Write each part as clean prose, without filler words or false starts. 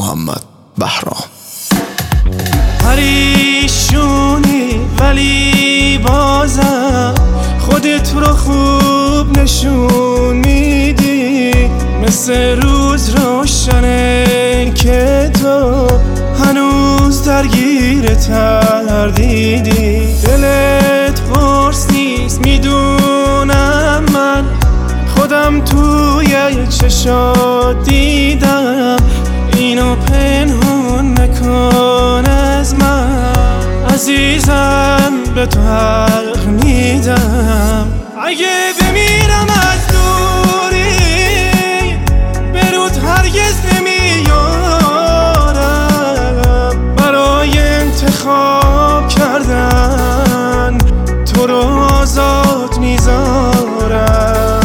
محمد بهرام. پریشونی ولی بازم خودت رو خوب نشون میدی، مثل روز روشنه که تو هنوز درگیر تردیدی. دلت قرص نیست میدونم، من خودم توی چشات دیدم، اینو پنهون نکن از من عزیزم، به تو حق میدم. اگه بمیرم از دوری برود هرگز نمیارم، برای انتخاب کردن تو رو آزاد میذارم.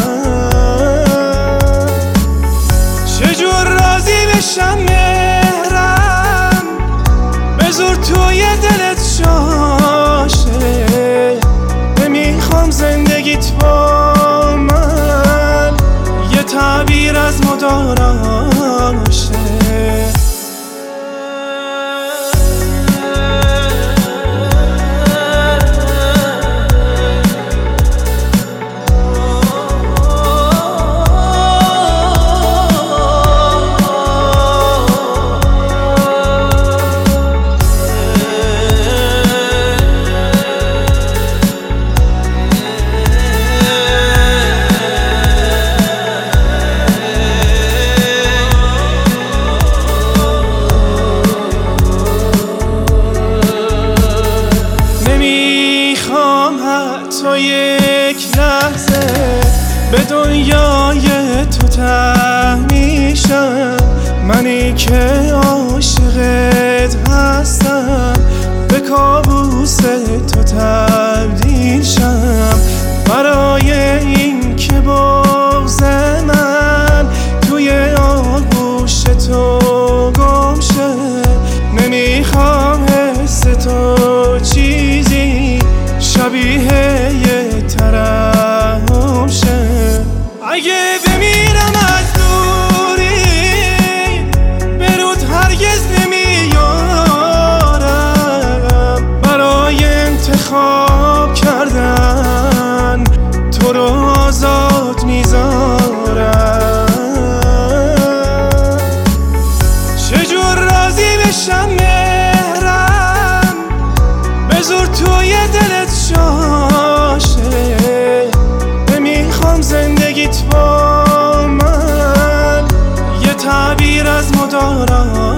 چجور راضی بشم مهرم به زور توی دلت شاشه، نمیخوام زندگیت با من یه تعبیر از مداراشه. تو یک لحظه به دنیای تو ته میشم، منی که عاشقت هستم به کابوس تو تبدیل شم. برای این که بغض من توی آغوش تو گم شه، نمیخوام حس تو چیزی شبیه یه ترحم شه. اگه بمیرم از دوری برود هرگز نمیارم، برای انتخاب کردن تو رو آزاد میذارم. چجور راضی بشم مهرم به زور توی دلت شاشه، نمیخوام زندگیت با من یه تعبیر از مدارا